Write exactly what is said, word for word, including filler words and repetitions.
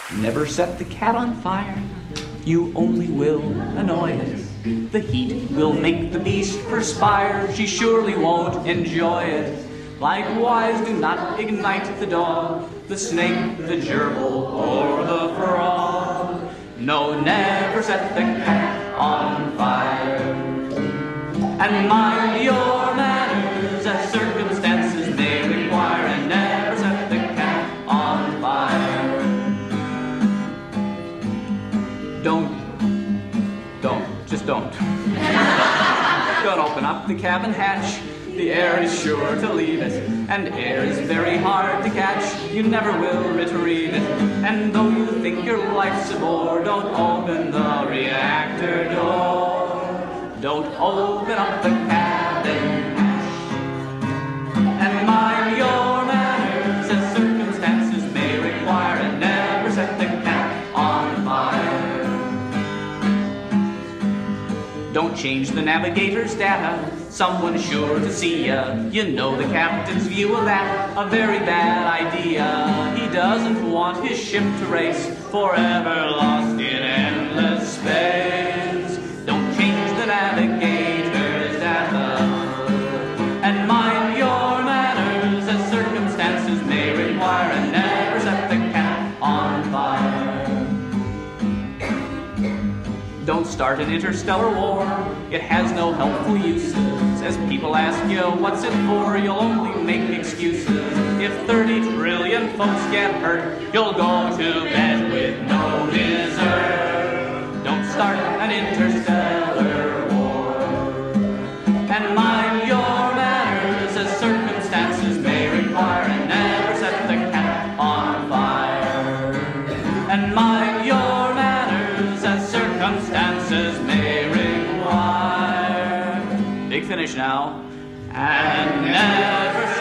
Never set the cat on fire, you only will annoy it. The heat will make the beast perspire, she surely won't enjoy it. Likewise, do not ignite the dog, the snake, the gerbil, or the frog. No, never set the cat on fire. And mind your manners as circumstances may require, and never set the cat on fire. Don't, don't, just don't. Don't open up the cabin hatch. The air is sure to leave it, and air is very hard to catch. You never will retrieve it. And though you think your life's a bore, don't open the reactor door. Don't open up the cabin hatch. And mind your manners as circumstances may require, and never set the cat on fire. Don't change the navigator's data, someone's sure to see ya. You know the captain's view of that, a very bad idea. He doesn't want his ship to race, forever lost in endless space. Don't change the navigator's data, and mind your manners as circumstances may require, and never set the cat on fire. Don't start an interstellar war, it has no helpful uses. As people ask you, what's it for, you'll only make excuses. If thirty trillion folks get hurt, you'll go to bed with no dessert. Don't start an interstellar war. And mind your manners as circumstances may require, and never set the cat on fire. And mind your manners as circumstances may require. Big finish now. And never